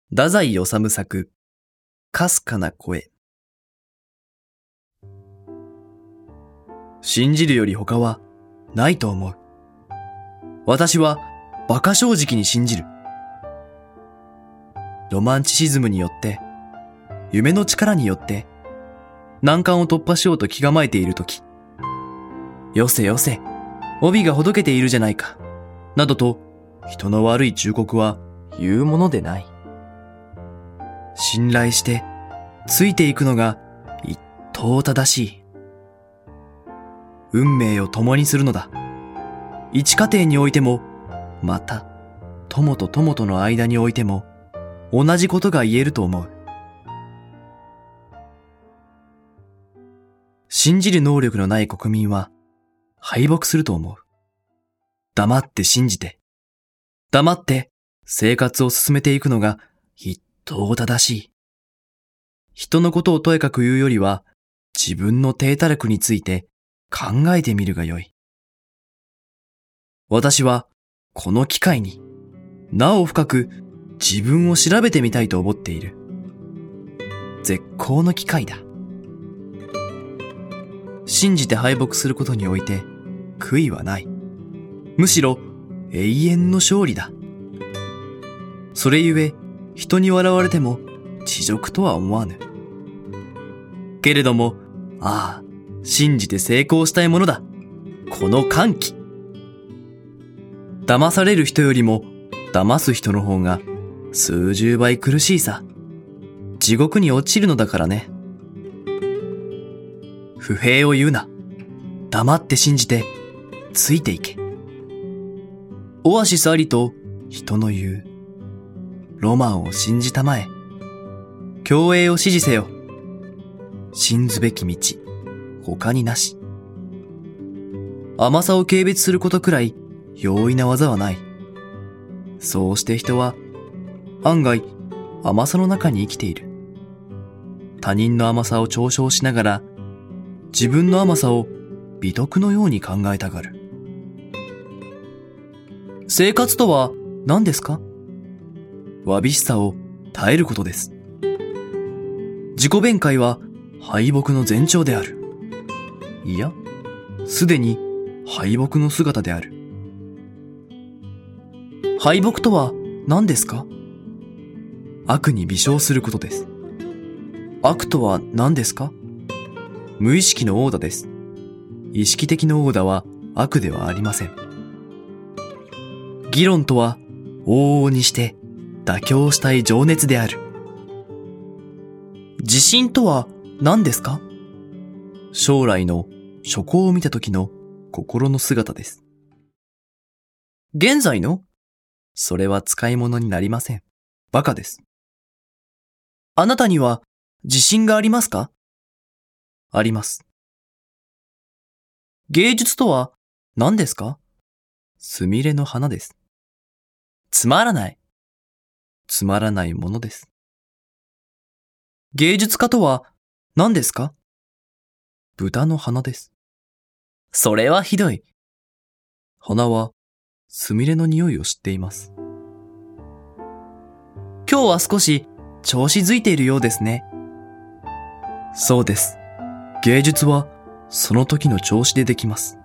太宰治作、かすかな声。信じるより他はないと思う。私は馬鹿正直に信じる。ロマンチシズムによって、夢の力によって、難関を突破しようと気構えているとき、よせよせ、帯がほどけているじゃないか、などと人の悪い忠告は言うものでない。信頼してついていくのが一等正しい。運命を共にするのだ。一家庭においても、また友と友との間においても同じことが言えると思う。信じる能力のない国民は敗北すると思う。黙って信じて、黙って生活を進めていくのが一等正しい。人のことをとやかく言うよりは、自分の体たらくについて考えてみるがよい。私はこの機会になお深く自分を調べてみたいと思っている。絶好の機会だ。信じて敗北することにおいて悔いはない。むしろ永遠の勝利だ。それゆえ人に笑われても恥辱とは思わぬ。けれども、ああ、信じて成功したいものだ。この歓喜。騙される人よりも騙す人の方が数十倍苦しいさ。地獄に落ちるのだからね。不平を言うな。黙って信じてついていけ。オアシスありと人の言う。ロマンを信じたまえ。共栄を支持せよ。信ずべき道、他になし。甘さを軽蔑することくらい容易な技はない。そうして人は案外甘さの中に生きている。他人の甘さを嘲笑しながら自分の甘さを美徳のように考えたがる。生活とは何ですか？わびしさを耐えることです。自己弁解は敗北の前兆である。いや、すでに敗北の姿である。敗北とは何ですか？悪に微笑することです。悪とは何ですか？無意識の殴打です。意識的な殴打は悪ではありません。議論とは往々にして妥協したい情熱である。自信とは何ですか？将来の諸行を見た時の心の姿です。現在の？それは使い物になりません。馬鹿です。あなたには自信がありますか？あります。芸術とは何ですか？すみれの花です。つまらない。つまらないものです。芸術家とは何ですか？豚の鼻です。それはひどい。花はすみれの匂いを知っています。今日は少し調子づいているようですね。そうです。芸術はその時の調子でできます。